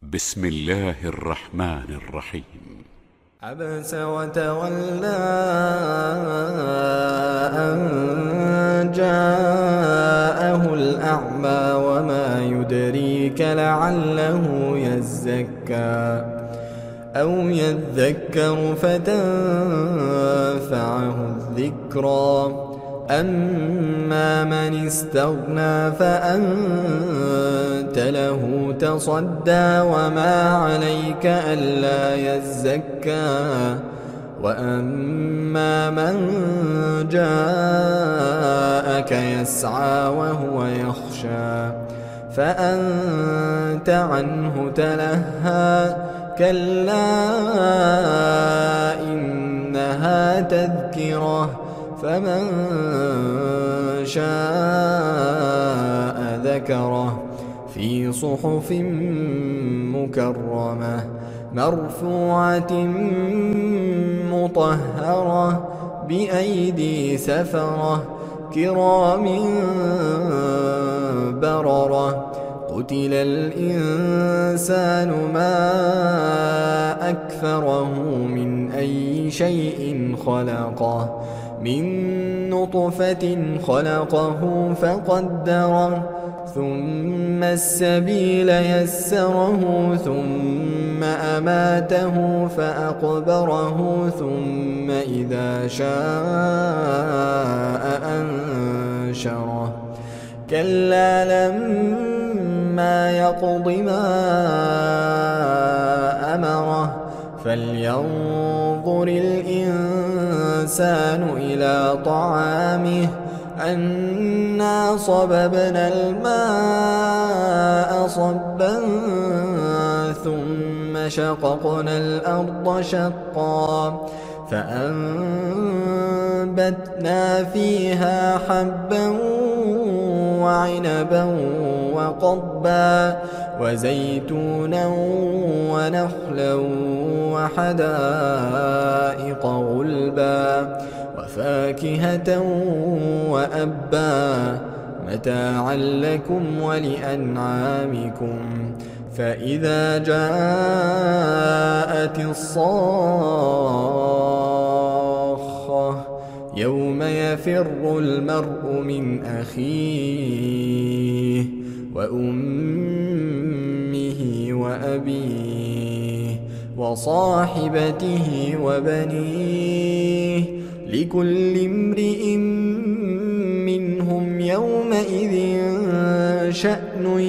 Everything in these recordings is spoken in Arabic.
بسم الله الرحمن الرحيم. عبس وتولى أن جاءه الأعمى وما يدريك لعله يزكى أو يذكر فتنفعه الذكرى. أما من استغنى فأنت له تصدى وما عليك ألا يزكى. وأما من جاءك يسعى وهو يخشى فأنت عنه تلهى. كلا إنها تذكرة فمن شاء ذكره في صحف مكرمة مرفوعة مطهرة بأيدي سفرة كرام بررة. قتل الإنسان ما أكفره من أي شيء خلقه من نطفة خلقه فقدره ثم السبيل يسره ثم أماته فأقبره ثم إذا شاء أنشره. كلا لما يقض ما أمره فلينظر الإنسان إلى طعامه أنا صببنا الماء صبا ثم شققنا الأرض شقا فأنبتنا فيها حبا وعنبا وقضبا وزيتونا ونخلا وحدائق غلبا وفاكهة وأبا متاعا لكم ولأنعامكم. فإذا جاءت الصاخة يوم يفر المرء من أخيه وأمه وأبيه وصاحبته وبنيه لكل امرئ منهم يومئذ شأن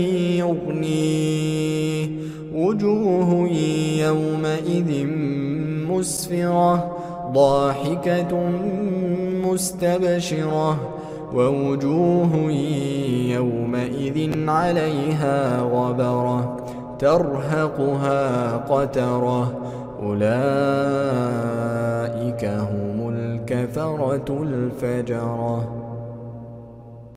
يغنيه. وجوه يومئذ مسفرة ضاحكة مستبشرة ووجوه يومئذ عليها غبرة ترهقها قترة. أولئك هم الكفرة الفجرة.